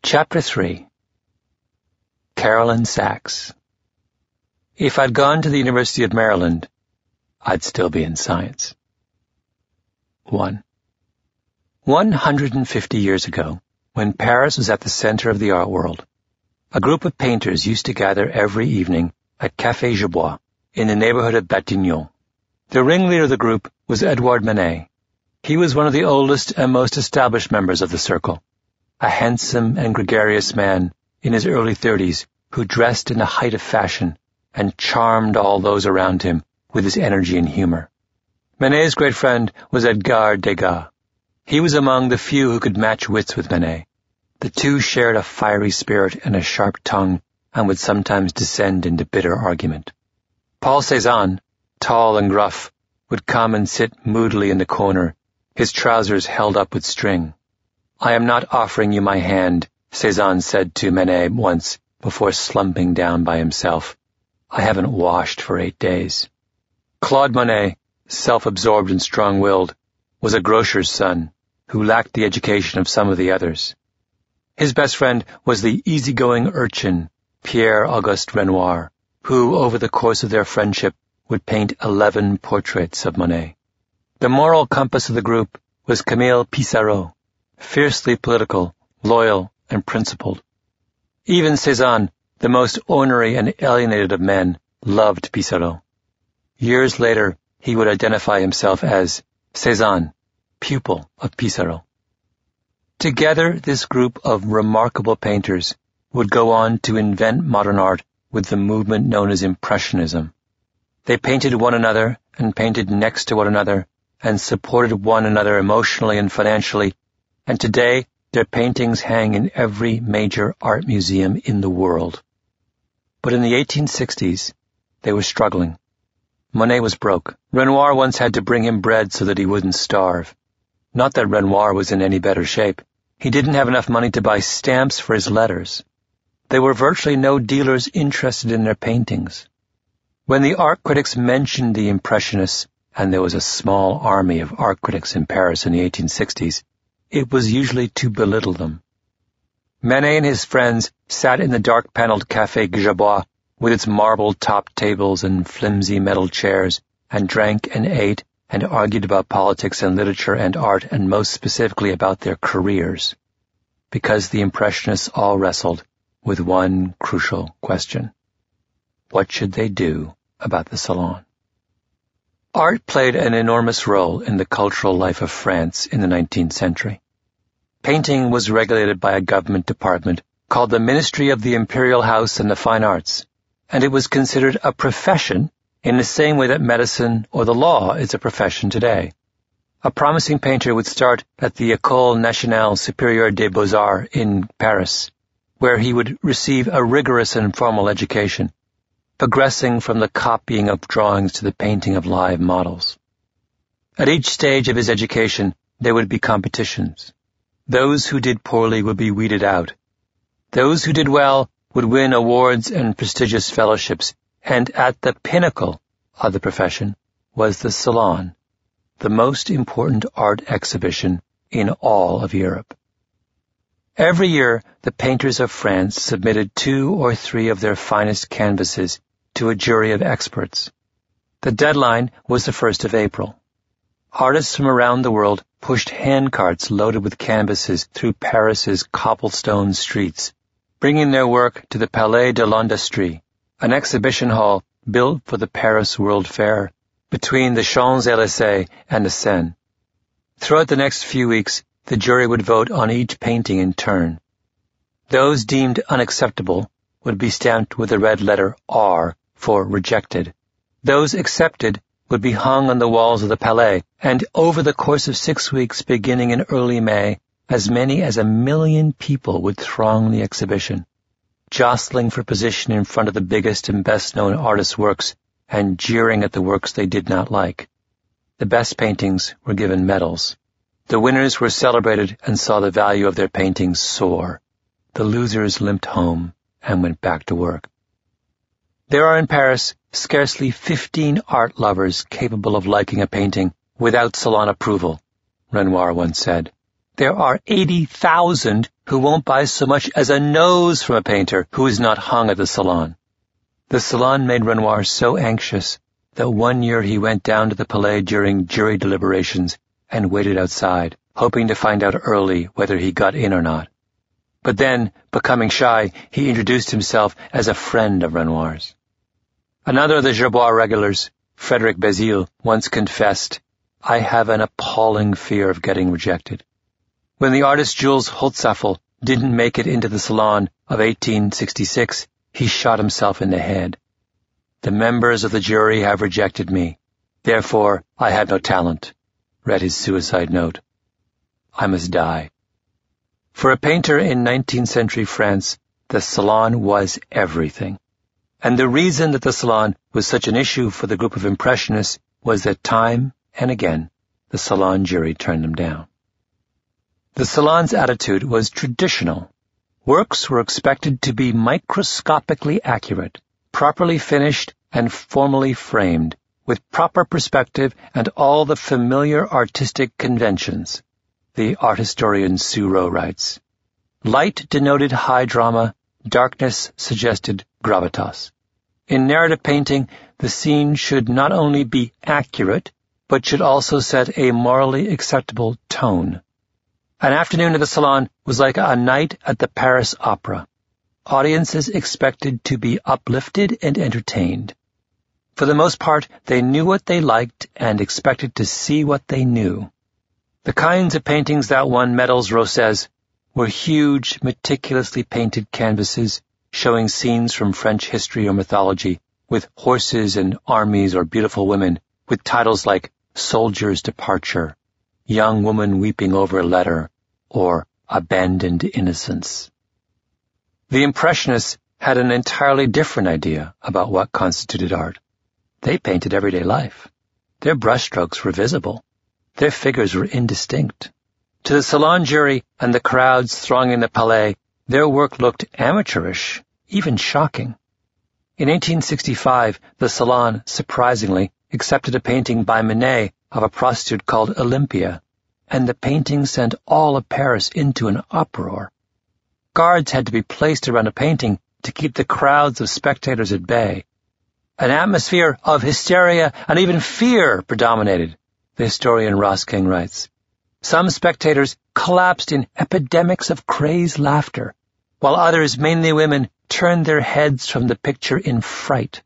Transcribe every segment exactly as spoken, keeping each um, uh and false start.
Chapter three. Carolyn Sachs. If I'd gone to the University of Maryland, I'd still be in science. one. one hundred fifty years ago, when Paris was at the center of the art world, a group of painters used to gather every evening at Café Gerbois in the neighborhood of Batignolles. The ringleader of the group was Edouard Manet. He was one of the oldest and most established members of the circle, a handsome and gregarious man in his early thirties who dressed in the height of fashion and charmed all those around him with his energy and humor. Manet's great friend was Edgar Degas. He was among the few who could match wits with Manet. The two shared a fiery spirit and a sharp tongue and would sometimes descend into bitter argument. Paul Cézanne, tall and gruff, would come and sit moodily in the corner, his trousers held up with string. "I am not offering you my hand," Cézanne said to Manet once before slumping down by himself. "I haven't washed for eight days." Claude Monet, self-absorbed and strong-willed, was a grocer's son who lacked the education of some of the others. His best friend was the easygoing urchin, Pierre-Auguste Renoir, who, over the course of their friendship, would paint eleven portraits of Monet. The moral compass of the group was Camille Pissarro, fiercely political, loyal, and principled. Even Cézanne, the most ornery and alienated of men, loved Pissarro. Years later, he would identify himself as Cézanne, pupil of Pissarro. Together, this group of remarkable painters would go on to invent modern art with the movement known as Impressionism. They painted one another and painted next to one another and supported one another emotionally and financially, and today their paintings hang in every major art museum in the world. But in the eighteen sixties, they were struggling. Monet was broke. Renoir once had to bring him bread so that he wouldn't starve. Not that Renoir was in any better shape. He didn't have enough money to buy stamps for his letters. There were virtually no dealers interested in their paintings. When the art critics mentioned the Impressionists, and there was a small army of art critics in Paris in the eighteen sixties, it was usually to belittle them. Manet and his friends sat in the dark-paneled Café Gerbois with its marble-topped tables and flimsy metal chairs, and drank and ate and argued about politics and literature and art, and most specifically about their careers, because the Impressionists all wrestled with one crucial question. What should they do about the Salon? Art played an enormous role in the cultural life of France in the nineteenth century. Painting was regulated by a government department called the Ministry of the Imperial House and the Fine Arts, and it was considered a profession in the same way that medicine or the law is a profession today. A promising painter would start at the École Nationale Supérieure des Beaux-Arts in Paris, where he would receive a rigorous and formal education, progressing from the copying of drawings to the painting of live models. At each stage of his education, there would be competitions. Those who did poorly would be weeded out. Those who did well would win awards and prestigious fellowships, and at the pinnacle of the profession was the Salon, the most important art exhibition in all of Europe. Every year, the painters of France submitted two or three of their finest canvases to a jury of experts. The deadline was the first of April. Artists from around the world pushed handcarts loaded with canvases through Paris's cobblestone streets, bringing their work to the Palais de l'Industrie, an exhibition hall built for the Paris World Fair between the Champs-Élysées and the Seine. Throughout the next few weeks, the jury would vote on each painting in turn. Those deemed unacceptable would be stamped with the red letter R for rejected. Those accepted would be hung on the walls of the Palais, and over the course of six weeks beginning in early May, as many as a million people would throng the exhibition, jostling for position in front of the biggest and best-known artists' works and jeering at the works they did not like. The best paintings were given medals. The winners were celebrated and saw the value of their paintings soar. The losers limped home and went back to work. There are in Paris scarcely fifteen art lovers capable of liking a painting without Salon approval, Renoir once said. There are eighty thousand who won't buy so much as a nose from a painter who is not hung at the Salon. The Salon made Renoir so anxious that one year he went down to the Palais during jury deliberations and waited outside, hoping to find out early whether he got in or not. But then, becoming shy, he introduced himself as a friend of Renoir's. Another of the Gerbois regulars, Frederic Bézille, once confessed, "I have an appalling fear of getting rejected." When the artist Jules Holtzaffel didn't make it into the Salon of eighteen sixty-six, he shot himself in the head. "The members of the jury have rejected me. Therefore, I have no talent," read his suicide note. "I must die." For a painter in nineteenth century France, the Salon was everything. And the reason that the Salon was such an issue for the group of Impressionists was that time and again the Salon jury turned them down. The Salon's attitude was traditional. Works were expected to be microscopically accurate, properly finished and formally framed, with proper perspective and all the familiar artistic conventions. The art historian Sue Rowe writes, "Light denoted high drama, darkness suggested gravitas. In narrative painting, the scene should not only be accurate, but should also set a morally acceptable tone. An afternoon at the Salon was like a night at the Paris Opera. Audiences expected to be uplifted and entertained. For the most part, they knew what they liked and expected to see what they knew. The kinds of paintings that won medals, Rowe says, were huge, meticulously painted canvases showing scenes from French history or mythology, with horses and armies or beautiful women, with titles like Soldier's Departure, Young Woman Weeping Over a Letter, or Abandoned Innocence. The Impressionists had an entirely different idea about what constituted art. They painted everyday life. Their brushstrokes were visible. Their figures were indistinct. To the Salon jury and the crowds thronging the Palais, their work looked amateurish, even shocking. In eighteen sixty-five, the Salon, surprisingly, accepted a painting by Manet of a prostitute called Olympia, and the painting sent all of Paris into an uproar. Guards had to be placed around a painting to keep the crowds of spectators at bay. An atmosphere of hysteria and even fear predominated, the historian Ross King writes. Some spectators collapsed in epidemics of crazed laughter, while others, mainly women, turned their heads from the picture in fright.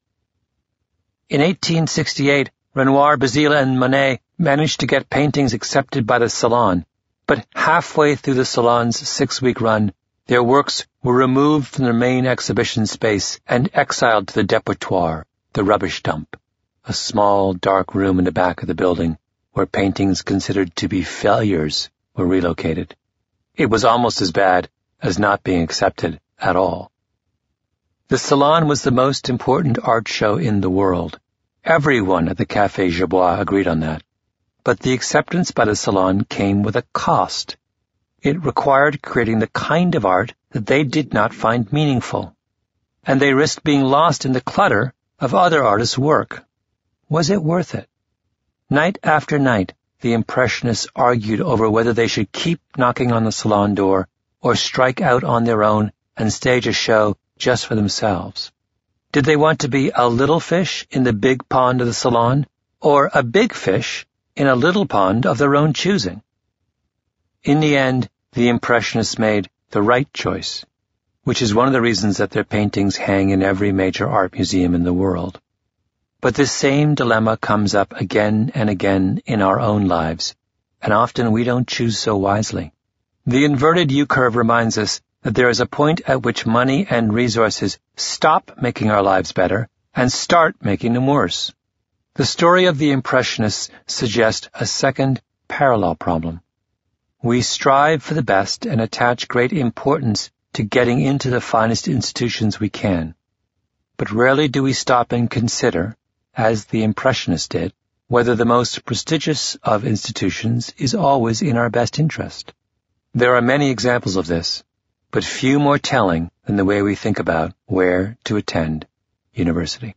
In eighteen sixty-eight, Renoir, Bézille, and Monet managed to get paintings accepted by the Salon, but halfway through the Salon's six-week run, their works were removed from their main exhibition space and exiled to the Dépotoir, the rubbish dump, a small, dark room in the back of the building where paintings considered to be failures were relocated. It was almost as bad as not being accepted at all. The Salon was the most important art show in the world. Everyone at the Café Gerbois agreed on that. But the acceptance by the Salon came with a cost. It required creating the kind of art that they did not find meaningful. And they risked being lost in the clutter of other artists' work. Was it worth it? Night after night, the Impressionists argued over whether they should keep knocking on the Salon door or strike out on their own and stage a show just for themselves. Did they want to be a little fish in the big pond of the Salon, or a big fish in a little pond of their own choosing? In the end, the Impressionists made the right choice, which is one of the reasons that their paintings hang in every major art museum in the world. But this same dilemma comes up again and again in our own lives, and often we don't choose so wisely. The inverted U-curve reminds us that there is a point at which money and resources stop making our lives better and start making them worse. The story of the Impressionists suggests a second parallel problem. We strive for the best and attach great importance to getting into the finest institutions we can. But rarely do we stop and consider, as the Impressionists did, whether the most prestigious of institutions is always in our best interest. There are many examples of this, but few more telling than the way we think about where to attend university.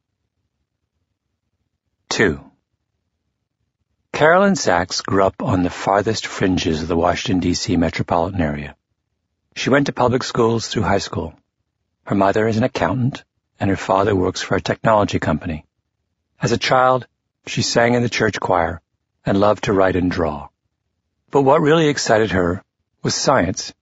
Two. Carolyn Sachs grew up on the farthest fringes of the Washington, D C metropolitan area. She went to public schools through high school. Her mother is an accountant, and her father works for a technology company. As a child, she sang in the church choir and loved to write and draw. But what really excited her was science.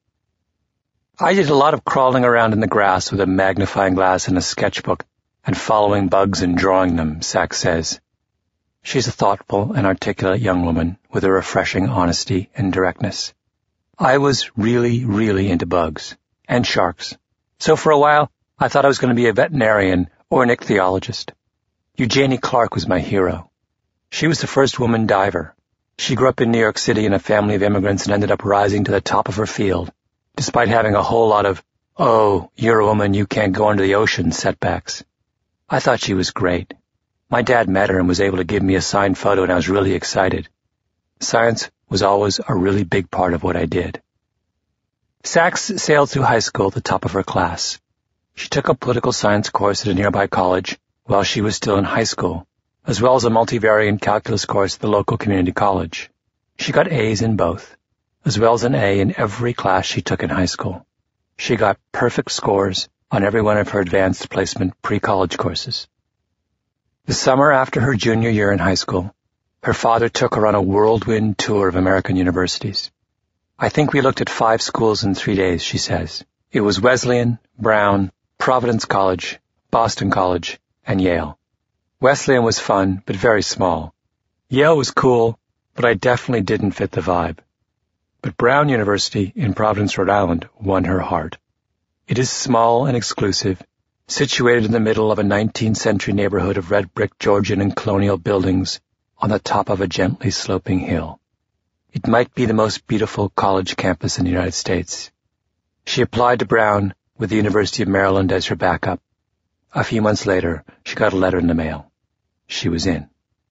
I did a lot of crawling around in the grass with a magnifying glass and a sketchbook and following bugs and drawing them, Sachs says. She's a thoughtful and articulate young woman with a refreshing honesty and directness. I was really, really into bugs and sharks. So for a while, I thought I was going to be a veterinarian or an ichthyologist. Eugenie Clark was my hero. She was the first woman diver. She grew up in New York City in a family of immigrants and ended up rising to the top of her field, despite having a whole lot of, oh, you're a woman, you can't go into the ocean setbacks. I thought she was great. My dad met her and was able to give me a signed photo, and I was really excited. Science was always a really big part of what I did. Sachs sailed through high school at the top of her class. She took a political science course at a nearby college while she was still in high school, as well as a multivariate calculus course at the local community college. She got A's in both, as well as an A in every class she took in high school. She got perfect scores on every one of her advanced placement pre-college courses. The summer after her junior year in high school, her father took her on a whirlwind tour of American universities. I think we looked at five schools in three days, she says. It was Wesleyan, Brown, Providence College, Boston College, and Yale. Wesleyan was fun, but very small. Yale was cool, but I definitely didn't fit the vibe. But Brown University in Providence, Rhode Island, won her heart. It is small and exclusive, situated in the middle of a nineteenth century neighborhood of red brick Georgian and colonial buildings on the top of a gently sloping hill. It might be the most beautiful college campus in the United States. She applied to Brown with the University of Maryland as her backup. A few months later, she got a letter in the mail. She was in.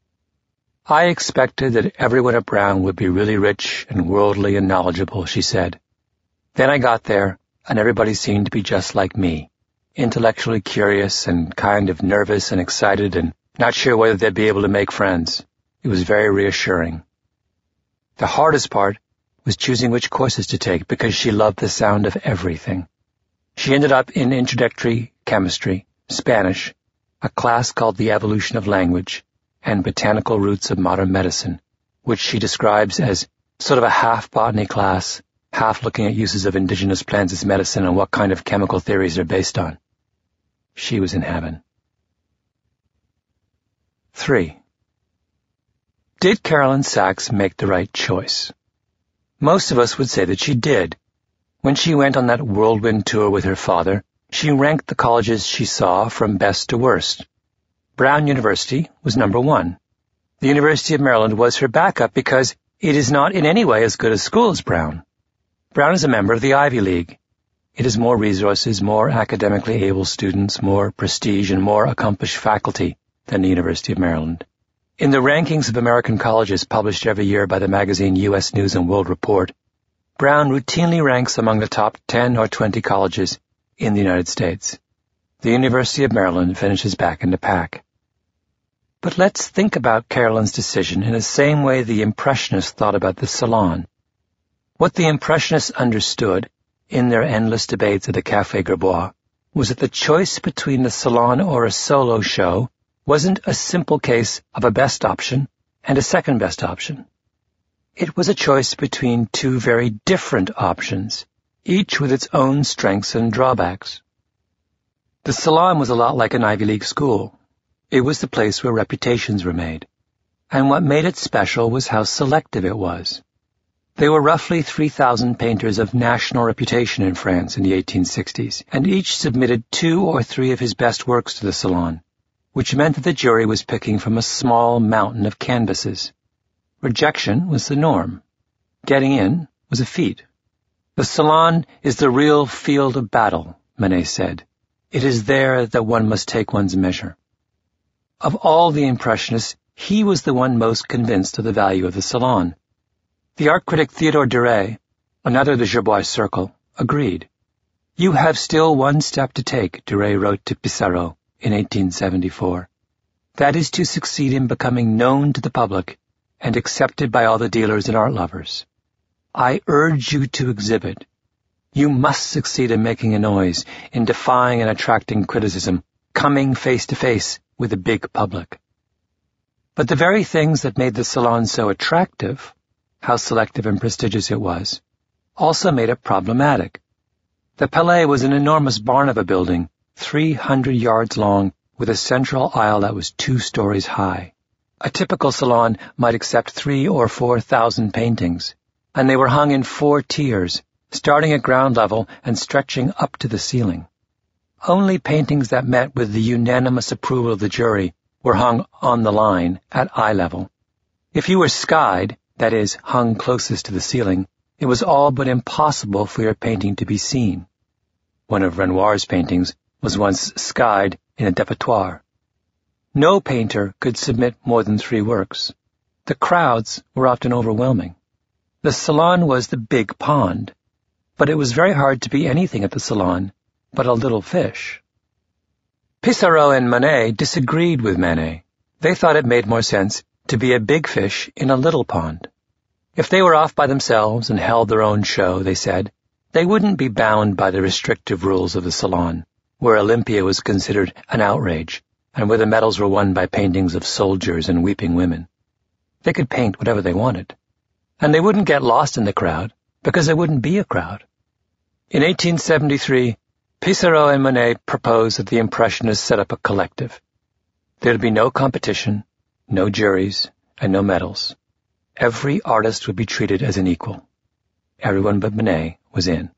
I expected that everyone at Brown would be really rich and worldly and knowledgeable, she said. Then I got there, and everybody seemed to be just like me, intellectually curious and kind of nervous and excited and not sure whether they'd be able to make friends. It was very reassuring. The hardest part was choosing which courses to take because she loved the sound of everything. She ended up in introductory chemistry, Spanish, a class called The Evolution of Language, and Botanical Roots of Modern Medicine, which she describes as sort of a half botany class, half looking at uses of indigenous plants as medicine and what kind of chemical theories they're based on. She was in heaven. Three. Did Carolyn Sachs make the right choice? Most of us would say that she did. When she went on that whirlwind tour with her father, she ranked the colleges she saw from best to worst. Brown University was number one. The University of Maryland was her backup because it is not in any way as good a school as Brown. Brown is a member of the Ivy League. It has more resources, more academically able students, more prestige, and more accomplished faculty than the University of Maryland. In the rankings of American colleges published every year by the magazine U S News and World Report, Brown routinely ranks among the top ten or twenty colleges in the United States. The University of Maryland finishes back in the pack. But let's think about Carolyn's decision in the same way the Impressionists thought about the Salon. What the Impressionists understood, in their endless debates at the Café Gerbois, was that the choice between the Salon or a solo show wasn't a simple case of a best option and a second best option. It was a choice between two very different options, each with its own strengths and drawbacks. The Salon was a lot like an Ivy League school. It was the place where reputations were made. And what made it special was how selective it was. There were roughly three thousand painters of national reputation in France in the eighteen sixties, and each submitted two or three of his best works to the Salon, which meant that the jury was picking from a small mountain of canvases. Rejection was the norm. Getting in was a feat. The Salon is the real field of battle, Manet said. It is there that one must take one's measure. Of all the Impressionists, he was the one most convinced of the value of the Salon. The art critic Theodore Duret, another of the Gerbois circle, agreed. You have still one step to take, Duret wrote to Pissarro in eighteen seventy-four. That is to succeed in becoming known to the public and accepted by all the dealers and art lovers. I urge you to exhibit. You must succeed in making a noise, in defying and attracting criticism, coming face to face with a big public. But the very things that made the Salon so attractive, how selective and prestigious it was, also made it problematic. The Palais was an enormous barn of a building, three hundred yards long, with a central aisle that was two stories high. A typical salon might accept three or four thousand paintings, and they were hung in four tiers, starting at ground level and stretching up to the ceiling. Only paintings that met with the unanimous approval of the jury were hung on the line at eye level. If you were skied, that is, hung closest to the ceiling, it was all but impossible for your painting to be seen. One of Renoir's paintings was once skied in a dépotoir. No painter could submit more than three works. The crowds were often overwhelming. The Salon was the big pond, but it was very hard to be anything at the Salon but a little fish. Pissarro and Monet disagreed with Manet. They thought it made more sense to be a big fish in a little pond. If they were off by themselves and held their own show, they said, they wouldn't be bound by the restrictive rules of the Salon, where Olympia was considered an outrage, and where the medals were won by paintings of soldiers and weeping women. They could paint whatever they wanted. And they wouldn't get lost in the crowd, because there wouldn't be a crowd. In eighteen seventy-three, Pissarro and Monet proposed that the Impressionists set up a collective. There'd be no competition, no juries, and no medals. Every artist would be treated as an equal. Everyone but Monet was in.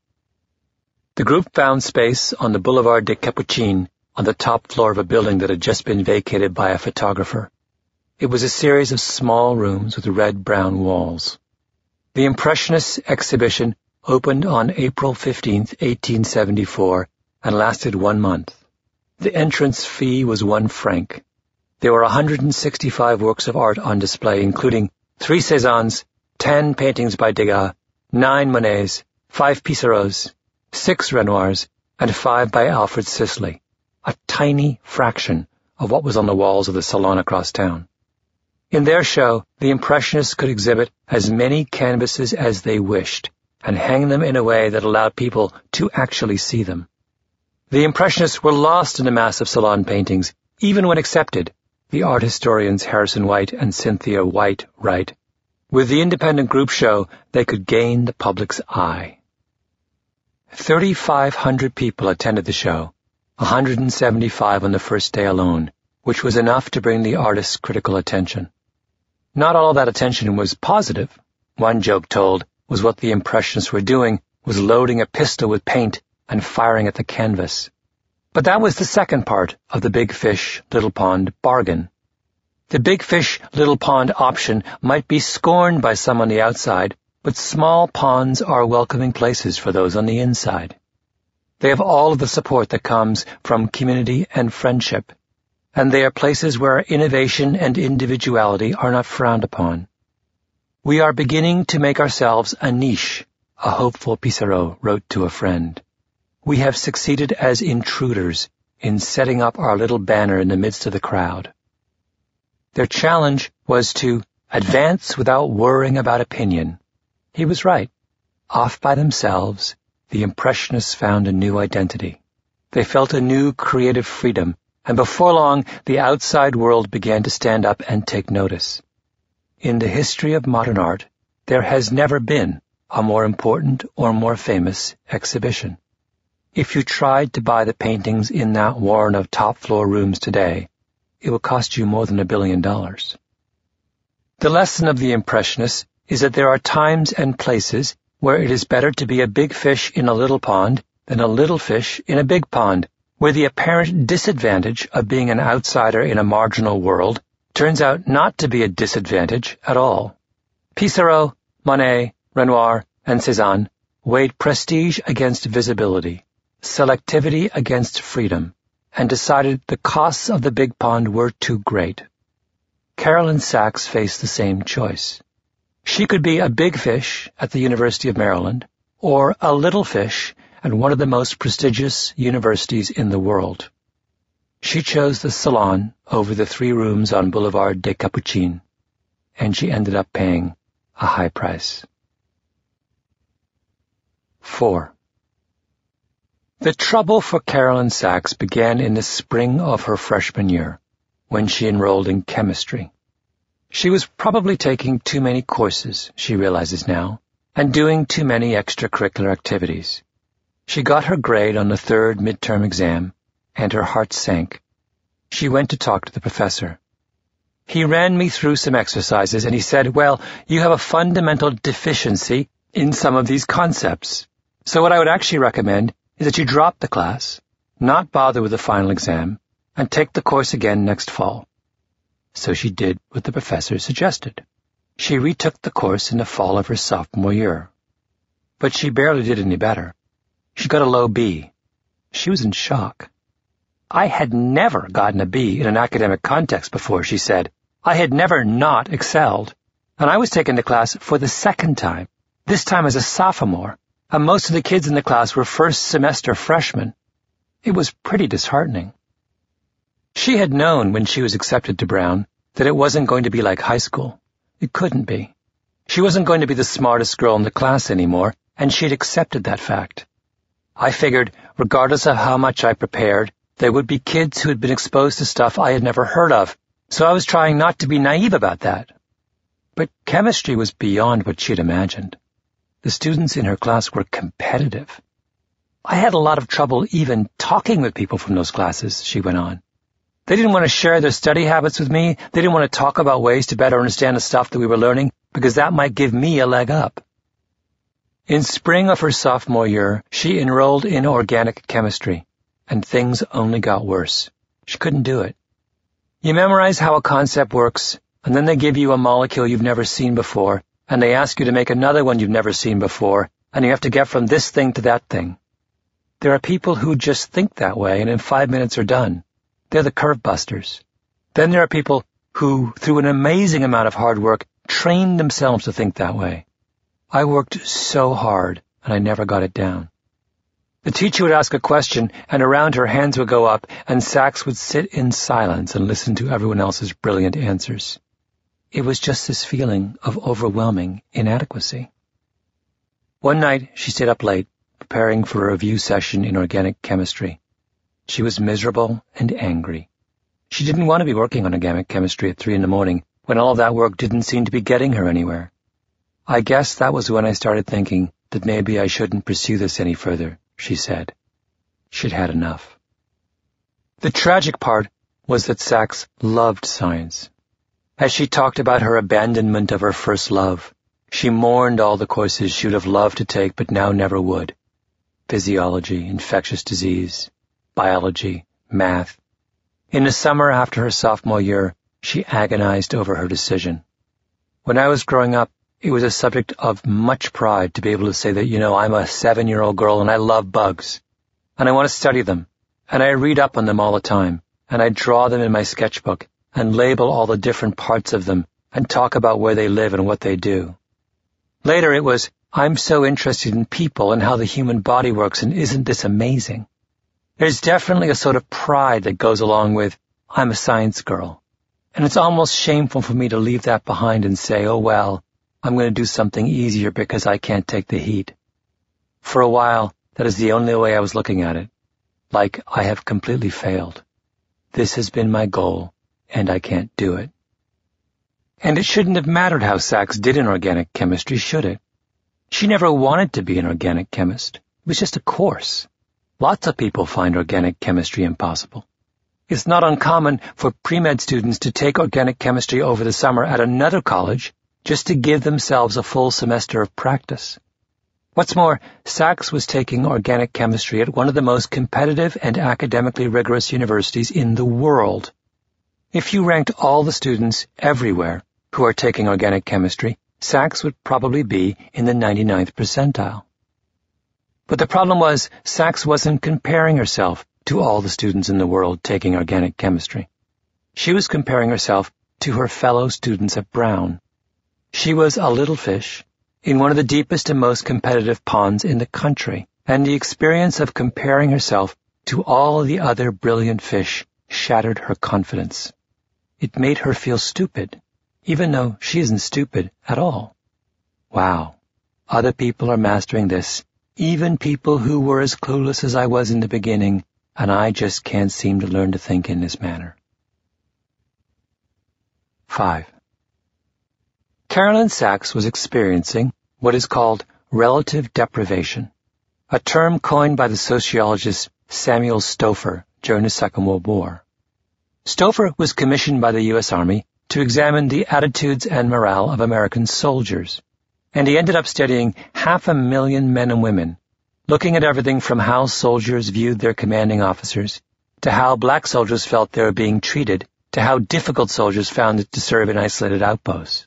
The group found space on the Boulevard des Capucines, on the top floor of a building that had just been vacated by a photographer. It was a series of small rooms with red-brown walls. The Impressionist exhibition opened on April fifteenth, eighteen seventy-four, and lasted one month. The entrance fee was one franc. There were one hundred sixty-five works of art on display, including three Cézannes, ten paintings by Degas, nine Monets, five Pissarros, six Renoirs, and five by Alfred Sisley, a tiny fraction of what was on the walls of the Salon across town. In their show, the Impressionists could exhibit as many canvases as they wished, and hang them in a way that allowed people to actually see them. The Impressionists were lost in the mass of Salon paintings, even when accepted, the art historians Harrison White and Cynthia White write. With the independent group show, they could gain the public's eye. thirty-five hundred people attended the show, one hundred seventy-five on the first day alone, which was enough to bring the artists' critical attention. Not all that attention was positive. One joke told was what the Impressionists were doing was loading a pistol with paint and firing at the canvas. But that was the second part of the big fish, little pond bargain. The big fish, little pond option might be scorned by some on the outside, but small ponds are welcoming places for those on the inside. They have all of the support that comes from community and friendship, and they are places where innovation and individuality are not frowned upon. We are beginning to make ourselves a niche, a hopeful Pissarro wrote to a friend. We have succeeded as intruders in setting up our little banner in the midst of the crowd. Their challenge was to advance without worrying about opinion. He was right. Off by themselves, the Impressionists found a new identity. They felt a new creative freedom, and before long, the outside world began to stand up and take notice. In the history of modern art, there has never been a more important or more famous exhibition. If you tried to buy the paintings in that warren of top-floor rooms today, it will cost you more than a billion dollars. The lesson of the Impressionists is that there are times and places where it is better to be a big fish in a little pond than a little fish in a big pond, where the apparent disadvantage of being an outsider in a marginal world turns out not to be a disadvantage at all. Pissarro, Monet, Renoir, and Cézanne weighed prestige against visibility, selectivity against freedom, and decided the costs of the big pond were too great. Carolyn Sachs faced the same choice. She could be a big fish at the University of Maryland, or a little fish at one of the most prestigious universities in the world. She chose the Salon over the three rooms on Boulevard des Capucines, and she ended up paying a high price. Four. The trouble for Carolyn Sachs began in the spring of her freshman year, when she enrolled in chemistry. She was probably taking too many courses, she realizes now, and doing too many extracurricular activities. She got her grade on the third midterm exam, and her heart sank. She went to talk to the professor. He ran me through some exercises, and he said, well, you have a fundamental deficiency in some of these concepts. So what I would actually recommend is that you drop the class, not bother with the final exam, and take the course again next fall. So she did what the professor suggested. She retook the course in the fall of her sophomore year. But she barely did any better. She got a low B. She was in shock. I had never gotten a B in an academic context before, she said. I had never not excelled. And I was taking the class for the second time, this time as a sophomore, and most of the kids in the class were first semester freshmen. It was pretty disheartening. She had known when she was accepted to Brown that it wasn't going to be like high school. It couldn't be. She wasn't going to be the smartest girl in the class anymore, and she had accepted that fact. I figured, regardless of how much I prepared, there would be kids who had been exposed to stuff I had never heard of, so I was trying not to be naive about that. But chemistry was beyond what she'd imagined. The students in her class were competitive. I had a lot of trouble even talking with people from those classes, she went on. They didn't want to share their study habits with me. They didn't want to talk about ways to better understand the stuff that we were learning, because that might give me a leg up. In spring of her sophomore year, she enrolled in organic chemistry, and things only got worse. She couldn't do it. You memorize how a concept works, and then they give you a molecule you've never seen before, and they ask you to make another one you've never seen before, and you have to get from this thing to that thing. There are people who just think that way, and in five minutes are done. They're the curve busters. Then there are people who, through an amazing amount of hard work, trained themselves to think that way. I worked so hard, and I never got it down. The teacher would ask a question, and around her hands would go up, and Sachs would sit in silence and listen to everyone else's brilliant answers. It was just this feeling of overwhelming inadequacy. One night, she stayed up late, preparing for a review session in organic chemistry. She was miserable and angry. She didn't want to be working on organic chemistry at three in the morning, when all of that work didn't seem to be getting her anywhere. I guess that was when I started thinking that maybe I shouldn't pursue this any further, she said. She'd had enough. The tragic part was that Sachs loved science. As she talked about her abandonment of her first love, she mourned all the courses she would have loved to take but now never would. Physiology, infectious disease, biology, math. In the summer after her sophomore year, she agonized over her decision. When I was growing up, it was a subject of much pride to be able to say that, you know, I'm a seven-year-old girl and I love bugs, and I want to study them, and I read up on them all the time, and I draw them in my sketchbook and label all the different parts of them and talk about where they live and what they do. Later it was, I'm so interested in people and how the human body works, and isn't this amazing? There's definitely a sort of pride that goes along with, I'm a science girl. And it's almost shameful for me to leave that behind and say, oh well, I'm going to do something easier because I can't take the heat. For a while, that is the only way I was looking at it. Like I have completely failed. This has been my goal, and I can't do it. And it shouldn't have mattered how Sachs did in organic chemistry, should it? She never wanted to be an organic chemist. It was just a course. Lots of people find organic chemistry impossible. It's not uncommon for pre-med students to take organic chemistry over the summer at another college just to give themselves a full semester of practice. What's more, Sachs was taking organic chemistry at one of the most competitive and academically rigorous universities in the world. If you ranked all the students everywhere who are taking organic chemistry, Sachs would probably be in the ninety-ninth percentile. But the problem was, Sachs wasn't comparing herself to all the students in the world taking organic chemistry. She was comparing herself to her fellow students at Brown. She was a little fish in one of the deepest and most competitive ponds in the country, and the experience of comparing herself to all the other brilliant fish shattered her confidence. It made her feel stupid, even though she isn't stupid at all. Wow, other people are mastering this, even people who were as clueless as I was in the beginning, and I just can't seem to learn to think in this manner. Five. Carolyn Sachs was experiencing what is called relative deprivation, a term coined by the sociologist Samuel Stouffer during the Second World War. Stouffer was commissioned by the U S Army to examine the attitudes and morale of American soldiers, and he ended up studying half a million men and women, looking at everything from how soldiers viewed their commanding officers, to how black soldiers felt they were being treated, to how difficult soldiers found it to serve in isolated outposts.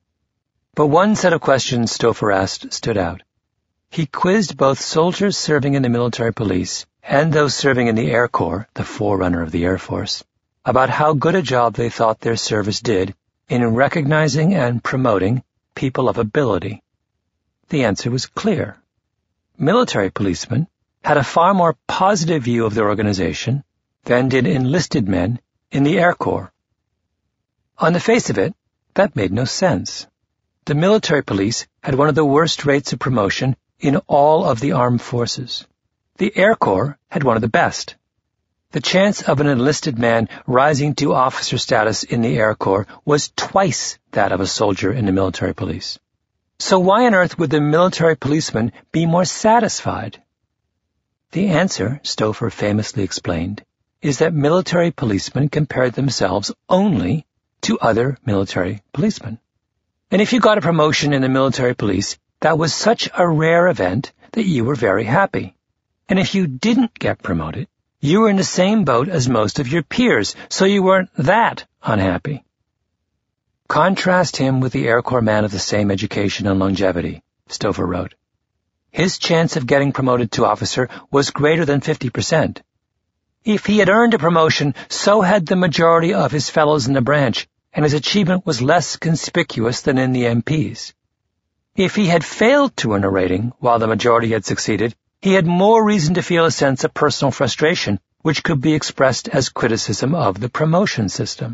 But one set of questions Stouffer asked stood out. He quizzed both soldiers serving in the military police and those serving in the Air Corps, the forerunner of the Air Force, about how good a job they thought their service did in recognizing and promoting people of ability. The answer was clear. Military policemen had a far more positive view of their organization than did enlisted men in the Air Corps. On the face of it, that made no sense. The military police had one of the worst rates of promotion in all of the armed forces. The Air Corps had one of the best. The chance of an enlisted man rising to officer status in the Air Corps was twice that of a soldier in the military police. So why on earth would the military policeman be more satisfied? The answer, Stouffer famously explained, is that military policemen compared themselves only to other military policemen. And if you got a promotion in the military police, that was such a rare event that you were very happy. And if you didn't get promoted, you were in the same boat as most of your peers, so you weren't that unhappy. Contrast him with the Air Corps man of the same education and longevity, Stouffer wrote. His chance of getting promoted to officer was greater than fifty percent. If he had earned a promotion, so had the majority of his fellows in the branch, and his achievement was less conspicuous than in the M Ps. If he had failed to earn a rating while the majority had succeeded, he had more reason to feel a sense of personal frustration, which could be expressed as criticism of the promotion system.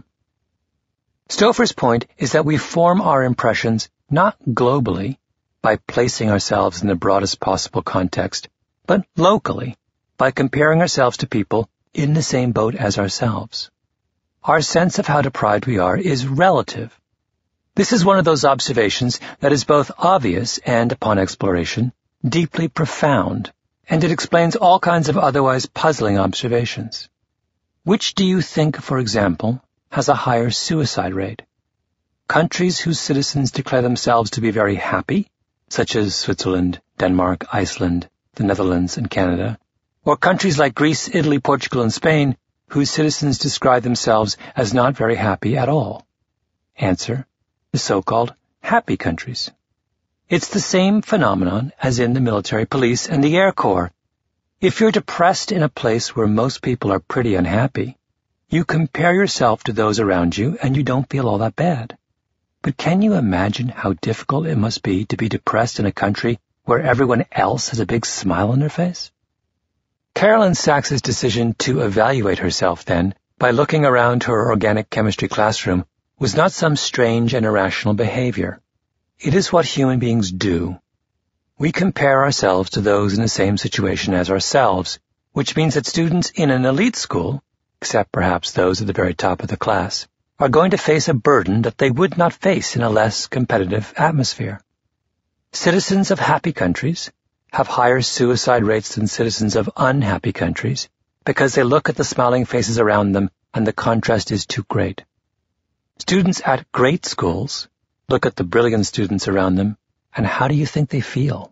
Stouffer's point is that we form our impressions not globally, by placing ourselves in the broadest possible context, but locally, by comparing ourselves to people in the same boat as ourselves. Our sense of how deprived we are is relative. This is one of those observations that is both obvious and, upon exploration, deeply profound, and it explains all kinds of otherwise puzzling observations. Which do you think, for example, has a higher suicide rate? Countries whose citizens declare themselves to be very happy, such as Switzerland, Denmark, Iceland, the Netherlands, and Canada, or countries like Greece, Italy, Portugal, and Spain, whose citizens describe themselves as not very happy at all? Answer: the so-called happy countries. It's the same phenomenon as in the military police and the Air Corps. If you're depressed in a place where most people are pretty unhappy, you compare yourself to those around you and you don't feel all that bad. But can you imagine how difficult it must be to be depressed in a country where everyone else has a big smile on their face? Carolyn Sachs's decision to evaluate herself, then, by looking around her organic chemistry classroom, was not some strange and irrational behavior. It is what human beings do. We compare ourselves to those in the same situation as ourselves, which means that students in an elite school, except perhaps those at the very top of the class, are going to face a burden that they would not face in a less competitive atmosphere. Citizens of happy countries have higher suicide rates than citizens of unhappy countries because they look at the smiling faces around them and the contrast is too great. Students at great schools look at the brilliant students around them, and how do you think they feel?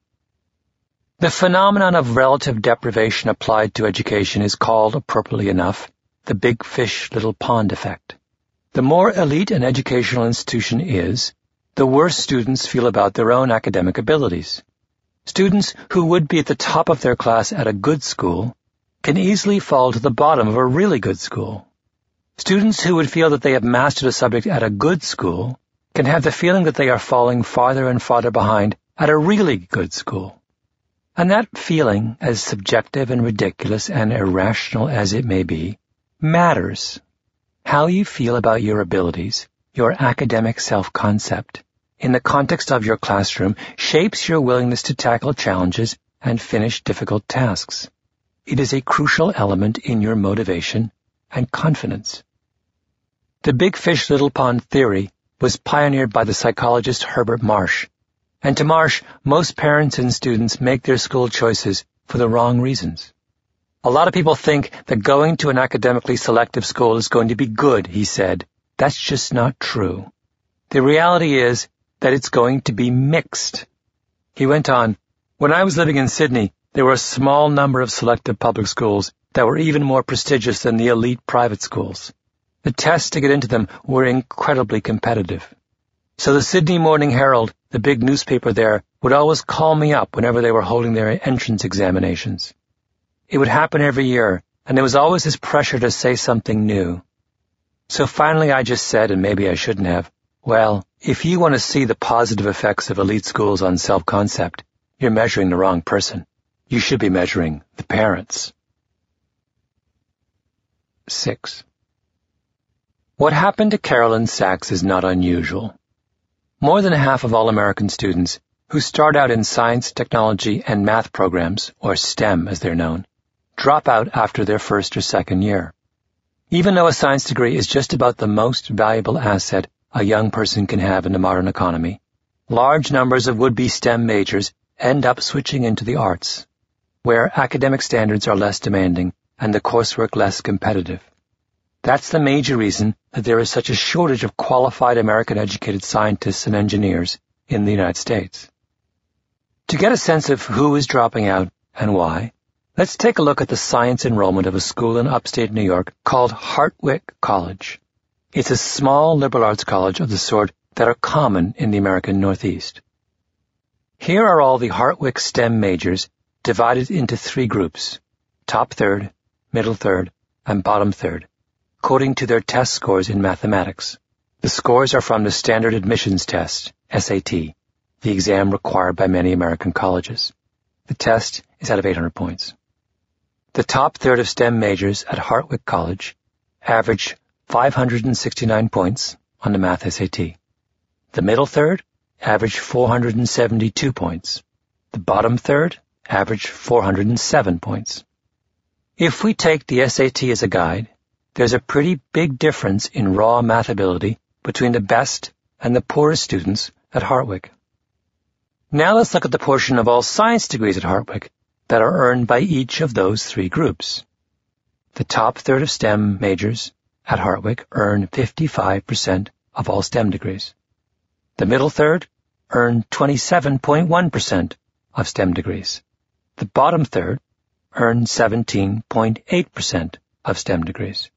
The phenomenon of relative deprivation applied to education is called, appropriately enough, the big fish, little pond effect. The more elite an educational institution is, the worse students feel about their own academic abilities. Students who would be at the top of their class at a good school can easily fall to the bottom of a really good school. Students who would feel that they have mastered a subject at a good school can have the feeling that they are falling farther and farther behind at a really good school. And that feeling, as subjective and ridiculous and irrational as it may be, matters. How you feel about your abilities, your academic self-concept, in the context of your classroom shapes your willingness to tackle challenges and finish difficult tasks. It is a crucial element in your motivation and confidence. The big fish, little pond theory was pioneered by the psychologist Herbert Marsh. And to Marsh, most parents and students make their school choices for the wrong reasons. A lot of people think that going to an academically selective school is going to be good, he said. That's just not true. The reality is that it's going to be mixed. He went on, when I was living in Sydney, there were a small number of selective public schools that were even more prestigious than the elite private schools. The tests to get into them were incredibly competitive. So the Sydney Morning Herald, the big newspaper there, would always call me up whenever they were holding their entrance examinations. It would happen every year, and there was always this pressure to say something new. So finally I just said, and maybe I shouldn't have, well, if you want to see the positive effects of elite schools on self-concept, you're measuring the wrong person. You should be measuring the parents. Six. What happened to Carolyn Sachs is not unusual. More than half of all American students who start out in science, technology, and math programs, or STEM as they're known, drop out after their first or second year. Even though a science degree is just about the most valuable asset a young person can have in the modern economy, large numbers of would-be STEM majors end up switching into the arts, where academic standards are less demanding and the coursework less competitive. That's the major reason that there is such a shortage of qualified American-educated scientists and engineers in the United States. To get a sense of who is dropping out and why, let's take a look at the science enrollment of a school in upstate New York called Hartwick College. It's a small liberal arts college of the sort that are common in the American Northeast. Here are all the Hartwick STEM majors divided into three groups, top third, middle third, and bottom third, according to their test scores in mathematics. The scores are from the Standard Admissions Test, S A T, the exam required by many American colleges. The test is out of eight hundred points. The top third of STEM majors at Hartwick College average five hundred sixty-nine points on the math S A T. The middle third averaged four hundred seventy-two points. The bottom third averaged four hundred seven points. If we take the S A T as a guide, there's a pretty big difference in raw math ability between the best and the poorest students at Hartwick. Now let's look at the portion of all science degrees at Hartwick that are earned by each of those three groups. The top third of STEM majors at Hartwick earn fifty-five percent of all STEM degrees. The middle third earn twenty-seven point one percent of STEM degrees. The bottom third earn seventeen point eight percent of STEM degrees.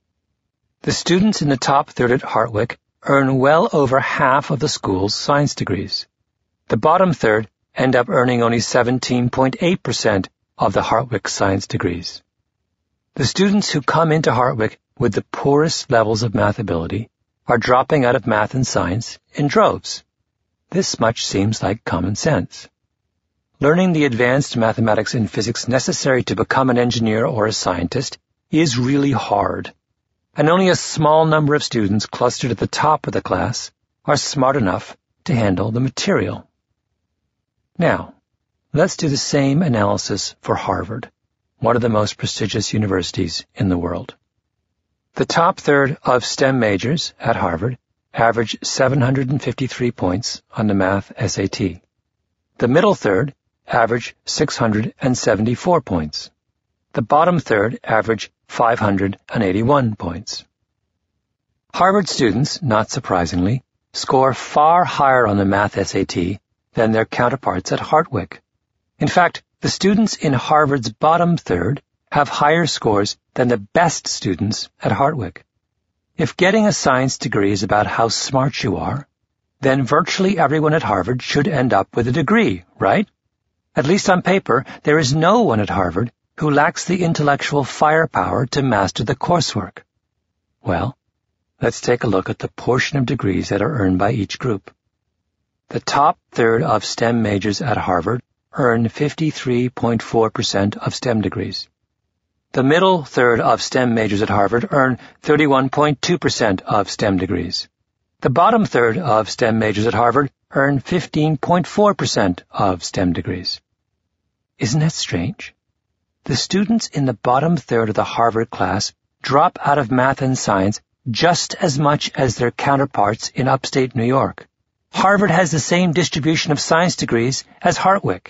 The students in the top third at Hartwick earn well over half of the school's science degrees. The bottom third end up earning only seventeen point eight percent of the Hartwick science degrees. The students who come into Hartwick with the poorest levels of math ability are dropping out of math and science in droves. This much seems like common sense. Learning the advanced mathematics and physics necessary to become an engineer or a scientist is really hard, and only a small number of students clustered at the top of the class are smart enough to handle the material. Now, let's do the same analysis for Harvard, one of the most prestigious universities in the world. The top third of STEM majors at Harvard average seven hundred fifty-three points on the math S A T. The middle third average six hundred seventy-four points. The bottom third average five hundred eighty-one points. Harvard students, not surprisingly, score far higher on the math S A T than their counterparts at Hartwick. In fact, the students in Harvard's bottom third have higher scores than the best students at Hartwick. If getting a science degree is about how smart you are, then virtually everyone at Harvard should end up with a degree, right? At least on paper, there is no one at Harvard who lacks the intellectual firepower to master the coursework. Well, let's take a look at the portion of degrees that are earned by each group. The top third of STEM majors at Harvard earn fifty-three point four percent of STEM degrees. The middle third of STEM majors at Harvard earn thirty-one point two percent of STEM degrees. The bottom third of STEM majors at Harvard earn fifteen point four percent of STEM degrees. Isn't that strange? The students in the bottom third of the Harvard class drop out of math and science just as much as their counterparts in upstate New York. Harvard has the same distribution of science degrees as Hartwick.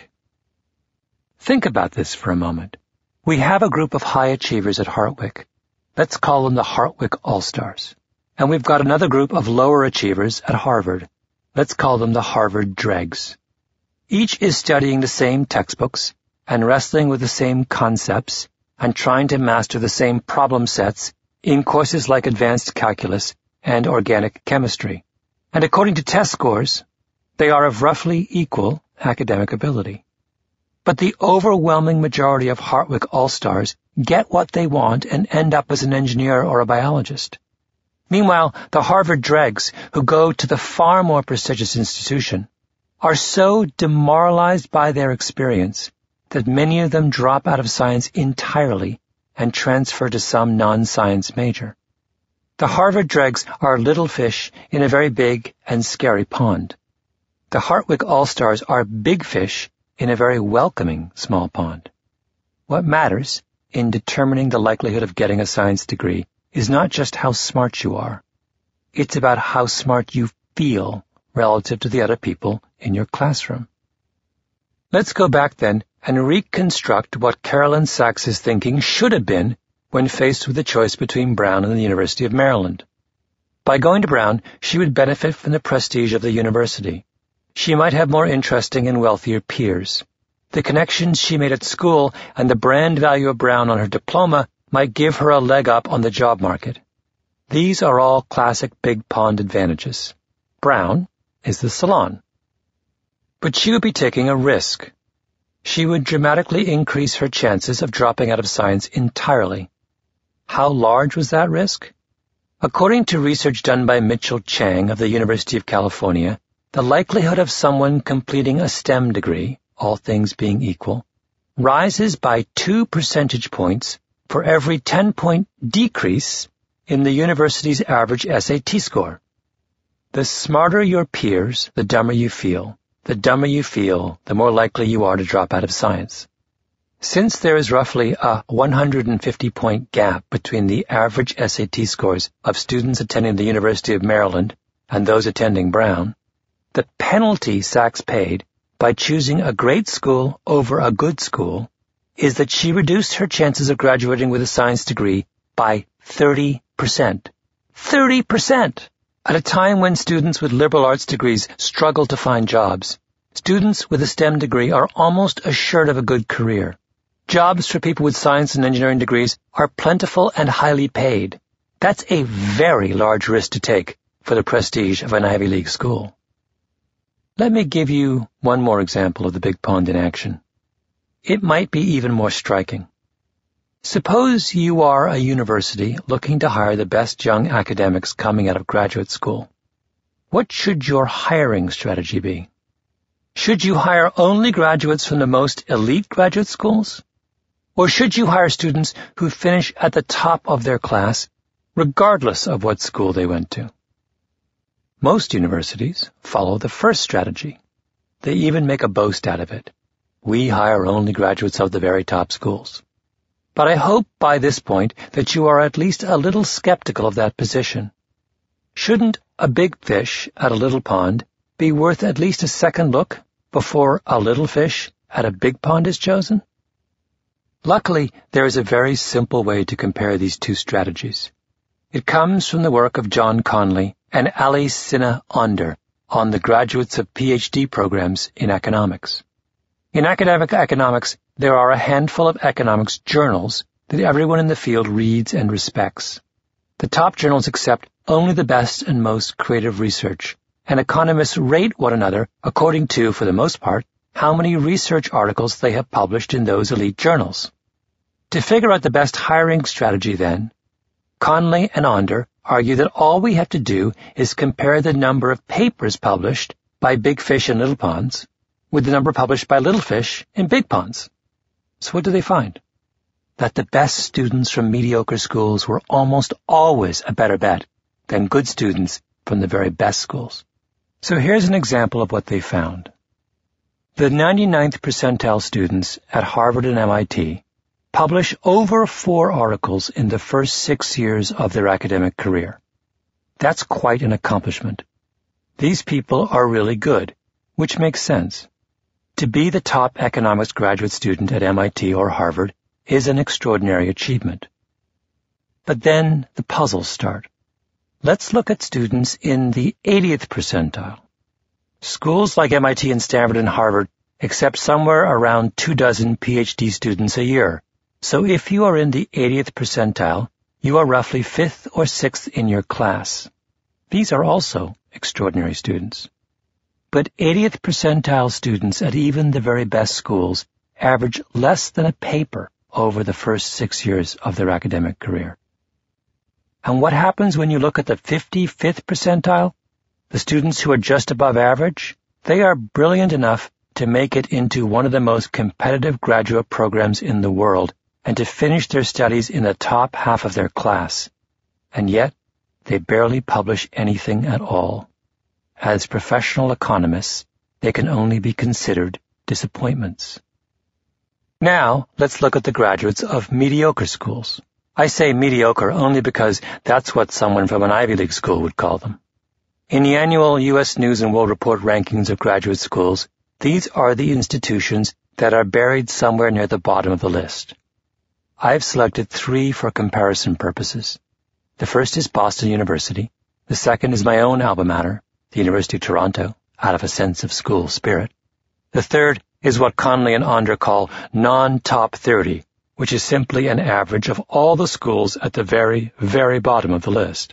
Think about this for a moment. We have a group of high achievers at Hartwick. Let's call them the Hartwick All-Stars. And we've got another group of lower achievers at Harvard. Let's call them the Harvard Dregs. Each is studying the same textbooks and wrestling with the same concepts and trying to master the same problem sets in courses like advanced calculus and organic chemistry. And according to test scores, they are of roughly equal academic ability. But the overwhelming majority of Hartwick All-Stars get what they want and end up as an engineer or a biologist. Meanwhile, the Harvard Dregs, who go to the far more prestigious institution, are so demoralized by their experience that many of them drop out of science entirely and transfer to some non-science major. The Harvard Dregs are little fish in a very big and scary pond. The Hartwick All-Stars are big fish in a very welcoming small pond. What matters in determining the likelihood of getting a science degree is not just how smart you are. It's about how smart you feel relative to the other people in your classroom. Let's go back then and reconstruct what Carolyn Sachs' thinking should have been when faced with the choice between Brown and the University of Maryland. By going to Brown, she would benefit from the prestige of the university. She might have more interesting and wealthier peers. The connections she made at school and the brand value of Brown on her diploma might give her a leg up on the job market. These are all classic big pond advantages. Brown is the salon. But she would be taking a risk. She would dramatically increase her chances of dropping out of science entirely. How large was that risk? According to research done by Mitchell Chang of the University of California, the likelihood of someone completing a STEM degree, all things being equal, rises by two percentage points for every ten-point decrease in the university's average S A T score. The smarter your peers, the dumber you feel. The dumber you feel, the more likely you are to drop out of science. Since there is roughly a one hundred fifty point gap between the average S A T scores of students attending the University of Maryland and those attending Brown, the penalty Sachs paid by choosing a great school over a good school is that she reduced her chances of graduating with a science degree by thirty percent. thirty percent! At a time when students with liberal arts degrees struggle to find jobs, students with a STEM degree are almost assured of a good career. Jobs for people with science and engineering degrees are plentiful and highly paid. That's a very large risk to take for the prestige of an Ivy League school. Let me give you one more example of the big pond in action. It might be even more striking. Suppose you are a university looking to hire the best young academics coming out of graduate school. What should your hiring strategy be? Should you hire only graduates from the most elite graduate schools? Or should you hire students who finish at the top of their class, regardless of what school they went to? Most universities follow the first strategy. They even make a boast out of it. We hire only graduates of the very top schools. But I hope by this point that you are at least a little skeptical of that position. Shouldn't a big fish at a little pond be worth at least a second look before a little fish at a big pond is chosen? Luckily, there is a very simple way to compare these two strategies. It comes from the work of John Conley and Ali Sinha Onder on the graduates of P H D programs in economics. In academic economics, there are a handful of economics journals that everyone in the field reads and respects. The top journals accept only the best and most creative research, and economists rate one another according to, for the most part, how many research articles they have published in those elite journals. To figure out the best hiring strategy, then, Conley and Onder argue that all we have to do is compare the number of papers published by big fish in little ponds with the number published by little fish in big ponds. So what do they find? That the best students from mediocre schools were almost always a better bet than good students from the very best schools. So here's an example of what they found. The ninety-ninth percentile students at Harvard and M I T publish over four articles in the first six years of their academic career. That's quite an accomplishment. These people are really good, which makes sense. To be the top economics graduate student at M I T or Harvard is an extraordinary achievement. But then the puzzles start. Let's look at students in the eightieth percentile. Schools like M I T and Stanford and Harvard accept somewhere around two dozen P H D students a year. So if you are in the eightieth percentile, you are roughly fifth or sixth in your class. These are also extraordinary students. But eightieth percentile students at even the very best schools average less than a paper over the first six years of their academic career. And what happens when you look at the fifty-fifth percentile? The students who are just above average, they are brilliant enough to make it into one of the most competitive graduate programs in the world and to finish their studies in the top half of their class. And yet, they barely publish anything at all. As professional economists, they can only be considered disappointments. Now, let's look at the graduates of mediocre schools. I say mediocre only because that's what someone from an Ivy League school would call them. In the annual U S News and World Report rankings of graduate schools, these are the institutions that are buried somewhere near the bottom of the list. I've selected three for comparison purposes. The first is Boston University. The second is my own alma mater, the University of Toronto, out of a sense of school spirit. The third is what Conley and Onder call non-top thirty, which is simply an average of all the schools at the very, very bottom of the list.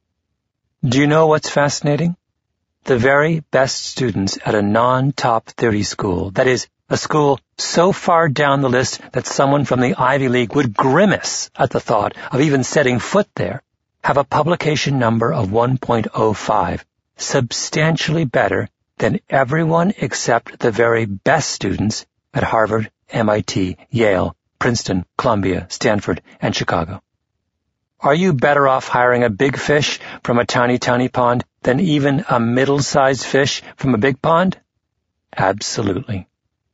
Do you know what's fascinating? The very best students at a non-top thirty school, that is, a school so far down the list that someone from the Ivy League would grimace at the thought of even setting foot there, have a publication number of one point oh five, substantially better than everyone except the very best students at Harvard, M I T, Yale, Princeton, Columbia, Stanford, and Chicago. Are you better off hiring a big fish from a tiny, tiny pond than even a middle-sized fish from a big pond? Absolutely.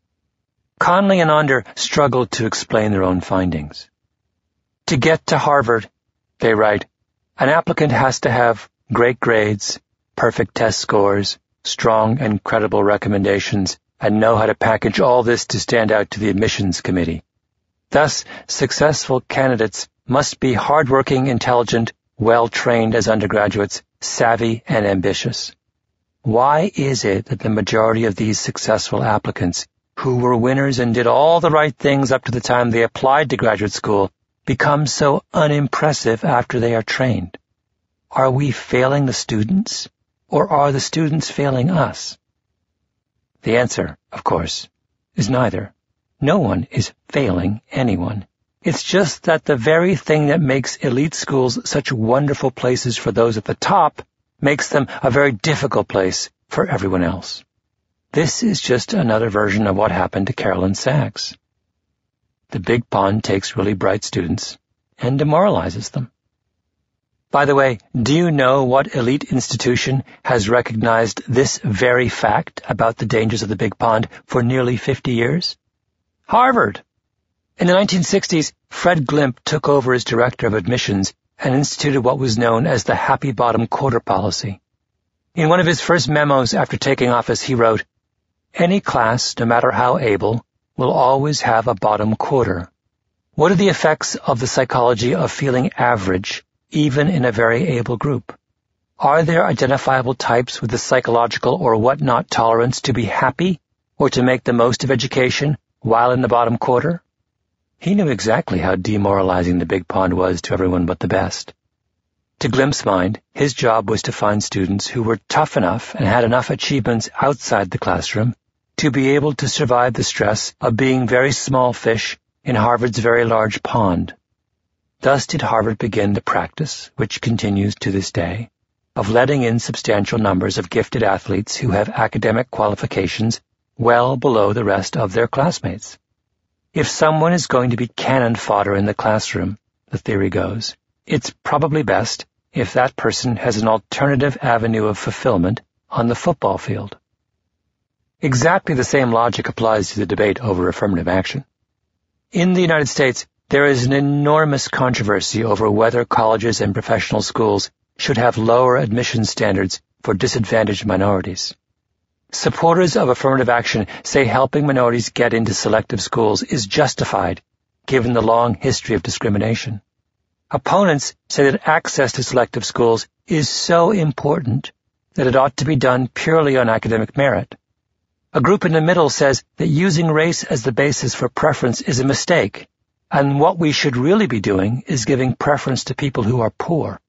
Conley and Onder struggled to explain their own findings. To get to Harvard, they write, an applicant has to have great grades, perfect test scores, strong and credible recommendations, and know how to package all this to stand out to the admissions committee. Thus, successful candidates must be hardworking, intelligent, well-trained as undergraduates, savvy, and ambitious. Why is it that the majority of these successful applicants, who were winners and did all the right things up to the time they applied to graduate school, become so unimpressive after they are trained? Are we failing the students, or are the students failing us? The answer, of course, is neither. No one is failing anyone. It's just that the very thing that makes elite schools such wonderful places for those at the top makes them a very difficult place for everyone else. This is just another version of what happened to Carolyn Sachs. The big pond takes really bright students and demoralizes them. By the way, do you know what elite institution has recognized this very fact about the dangers of the big pond for nearly fifty years? Harvard. In the nineteen sixties, Fred Glimp took over as director of admissions and instituted what was known as the Happy Bottom Quarter policy. In one of his first memos after taking office, he wrote, "Any class, no matter how able, will always have a bottom quarter. What are the effects of the psychology of feeling average, even in a very able group? Are there identifiable types with the psychological or whatnot tolerance to be happy or to make the most of education while in the bottom quarter?" He knew exactly how demoralizing the big pond was to everyone but the best. To Glimp's mind, his job was to find students who were tough enough and had enough achievements outside the classroom to be able to survive the stress of being very small fish in Harvard's very large pond. Thus did Harvard begin the practice, which continues to this day, of letting in substantial numbers of gifted athletes who have academic qualifications well below the rest of their classmates. If someone is going to be cannon fodder in the classroom, the theory goes, it's probably best if that person has an alternative avenue of fulfillment on the football field. Exactly the same logic applies to the debate over affirmative action. In the United States, there is an enormous controversy over whether colleges and professional schools should have lower admission standards for disadvantaged minorities. Supporters of affirmative action say helping minorities get into selective schools is justified, given the long history of discrimination. Opponents say that access to selective schools is so important that it ought to be done purely on academic merit. A group in the middle says that using race as the basis for preference is a mistake, and what we should really be doing is giving preference to people who are poor.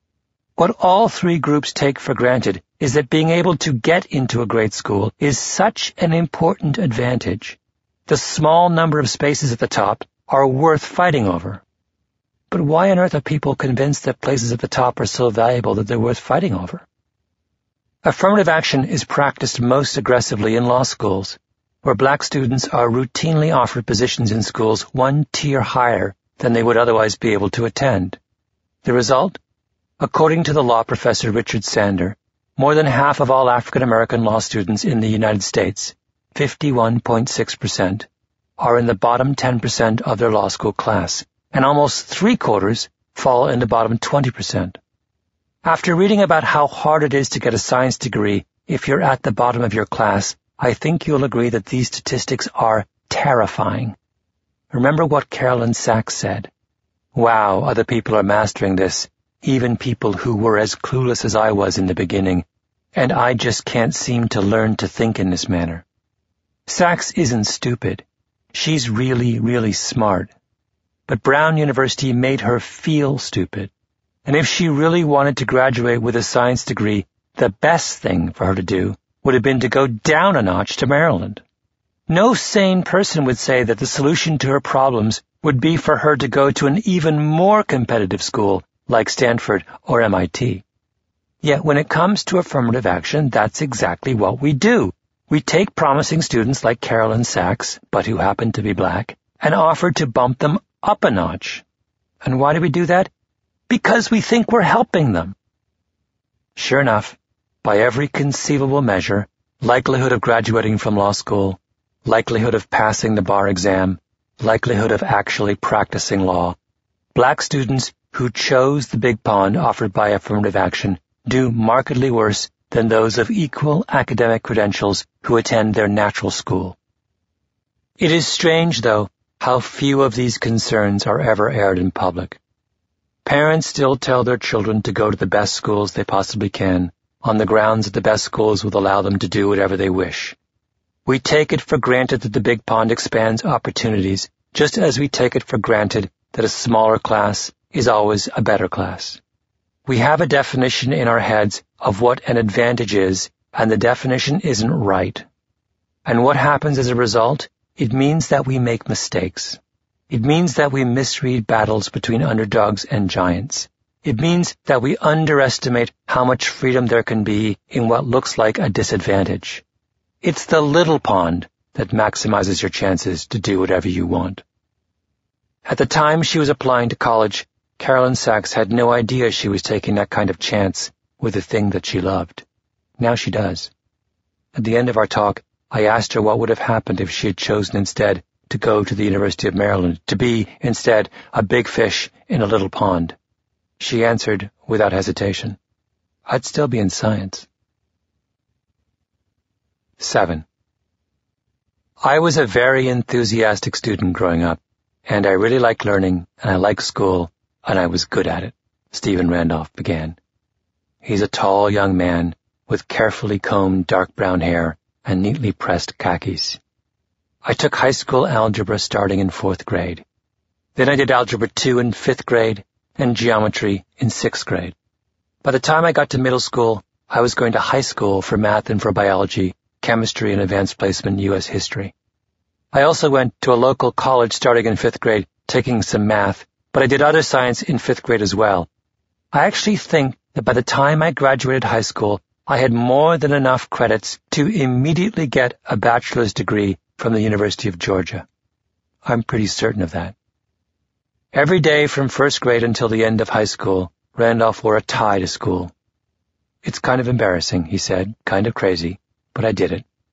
What all three groups take for granted is that being able to get into a great school is such an important advantage. The small number of spaces at the top are worth fighting over. But why on earth are people convinced that places at the top are so valuable that they're worth fighting over? Affirmative action is practiced most aggressively in law schools, where black students are routinely offered positions in schools one tier higher than they would otherwise be able to attend. The result? According to the law professor Richard Sander, more than half of all African American law students in the United States, fifty-one point six percent, are in the bottom ten percent of their law school class, and almost three-quarters fall in the bottom twenty percent. After reading about how hard it is to get a science degree if you're at the bottom of your class, I think you'll agree that these statistics are terrifying. Remember what Carolyn Sachs said. Wow, other people are mastering this, even people who were as clueless as I was in the beginning, and I just can't seem to learn to think in this manner. Sachs isn't stupid. She's really, really smart. But Brown University made her feel stupid. And if she really wanted to graduate with a science degree, the best thing for her to do would have been to go down a notch to Maryland. No sane person would say that the solution to her problems would be for her to go to an even more competitive school like Stanford or M I T. Yet when it comes to affirmative action, that's exactly what we do. We take promising students like Carolyn Sachs, but who happen to be black, and offer to bump them up a notch. And why do we do that? Because we think we're helping them. Sure enough, by every conceivable measure, likelihood of graduating from law school, likelihood of passing the bar exam, likelihood of actually practicing law, black students who chose the big pond offered by affirmative action do markedly worse than those of equal academic credentials who attend their natural school. It is strange, though, how few of these concerns are ever aired in public. Parents still tell their children to go to the best schools they possibly can, on the grounds that the best schools will allow them to do whatever they wish. We take it for granted that the big pond expands opportunities, just as we take it for granted that a smaller class is always a better class. We have a definition in our heads of what an advantage is, and the definition isn't right. And what happens as a result? It means that we make mistakes. It means that we misread battles between underdogs and giants. It means that we underestimate how much freedom there can be in what looks like a disadvantage. It's the little pond that maximizes your chances to do whatever you want. At the time she was applying to college, Carolyn Sachs had no idea she was taking that kind of chance with the thing that she loved. Now she does. At the end of our talk, I asked her what would have happened if she had chosen instead to go to the University of Maryland, to be, instead, a big fish in a little pond. She answered without hesitation, I'd still be in science. Seven. I was a very enthusiastic student growing up, and I really liked learning, and I liked school, and I was good at it, Stephen Randolph began. He's a tall young man with carefully combed dark brown hair and neatly pressed khakis. I took high school algebra starting in fourth grade. Then I did algebra two in fifth grade and geometry in sixth grade. By the time I got to middle school, I was going to high school for math and for biology, chemistry, and advanced placement U S history. I also went to a local college starting in fifth grade, taking some math, but I did other science in fifth grade as well. I actually think that by the time I graduated high school, I had more than enough credits to immediately get a bachelor's degree from the University of Georgia. I'm pretty certain of that. Every day from first grade until the end of high school, Randolph wore a tie to school. It's kind of embarrassing, he said, kind of crazy, but I did it.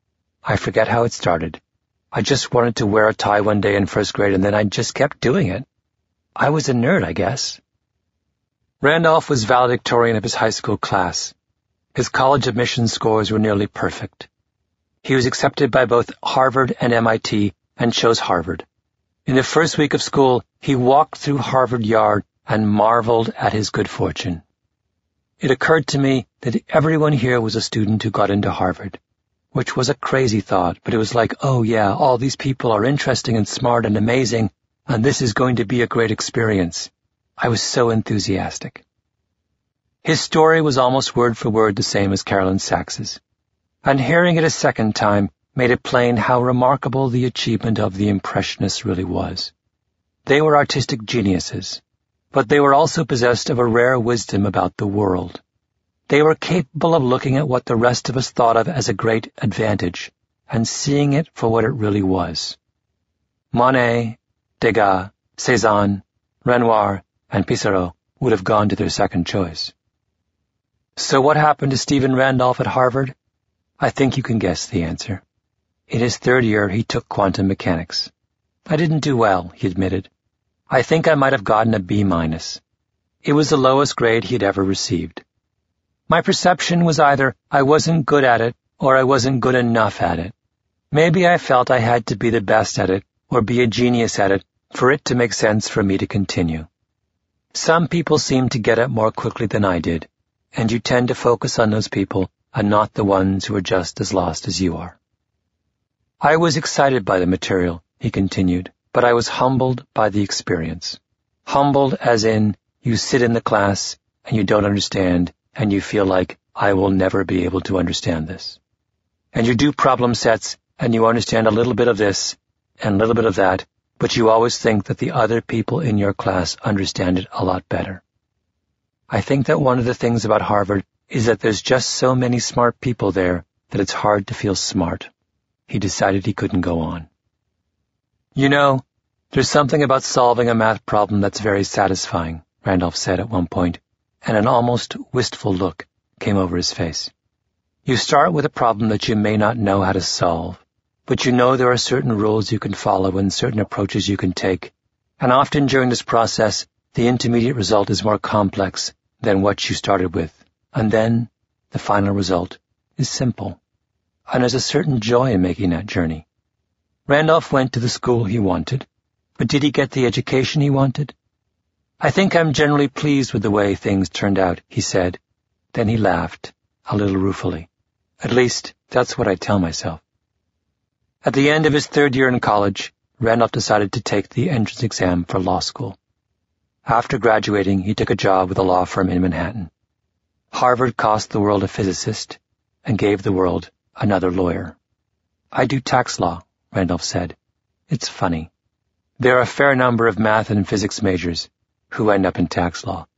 I forget how it started. I just wanted to wear a tie one day in first grade, and then I just kept doing it. I was a nerd, I guess. Randolph was valedictorian of his high school class. His college admission scores were nearly perfect. He was accepted by both Harvard and M I T and chose Harvard. In the first week of school, he walked through Harvard Yard and marveled at his good fortune. It occurred to me that everyone here was a student who got into Harvard, which was a crazy thought, but it was like, oh yeah, all these people are interesting and smart and amazing, and this is going to be a great experience. I was so enthusiastic. His story was almost word for word the same as Carolyn Sacks's, and hearing it a second time made it plain how remarkable the achievement of the Impressionists really was. They were artistic geniuses, but they were also possessed of a rare wisdom about the world. They were capable of looking at what the rest of us thought of as a great advantage and seeing it for what it really was. Monet, Degas, Cézanne, Renoir, and Pissarro would have gone to their second choice. So what happened to Stephen Randolph at Harvard? I think you can guess the answer. In his third year, he took quantum mechanics. I didn't do well, he admitted. I think I might have gotten a B minus. It was the lowest grade he'd ever received. My perception was either I wasn't good at it or I wasn't good enough at it. Maybe I felt I had to be the best at it or be a genius at it for it to make sense for me to continue. Some people seem to get it more quickly than I did, and you tend to focus on those people and not the ones who are just as lost as you are. I was excited by the material, he continued, but I was humbled by the experience. Humbled as in, you sit in the class and you don't understand, and you feel like, I will never be able to understand this. And you do problem sets, and you understand a little bit of this and a little bit of that, but you always think that the other people in your class understand it a lot better. I think that one of the things about Harvard is that there's just so many smart people there that it's hard to feel smart. He decided he couldn't go on. You know, there's something about solving a math problem that's very satisfying, Randolph said at one point, and an almost wistful look came over his face. You start with a problem that you may not know how to solve, but you know there are certain rules you can follow and certain approaches you can take, and often during this process, the intermediate result is more complex than what you started with, and then the final result is simple, and there's a certain joy in making that journey. Randolph went to the school he wanted, but did he get the education he wanted? I think I'm generally pleased with the way things turned out, he said. Then he laughed, a little ruefully. At least, that's what I tell myself. At the end of his third year in college, Randolph decided to take the entrance exam for law school. After graduating, he took a job with a law firm in Manhattan. Harvard cost the world a physicist and gave the world another lawyer. I do tax law, Randolph said. It's funny. There are a fair number of math and physics majors who end up in tax law.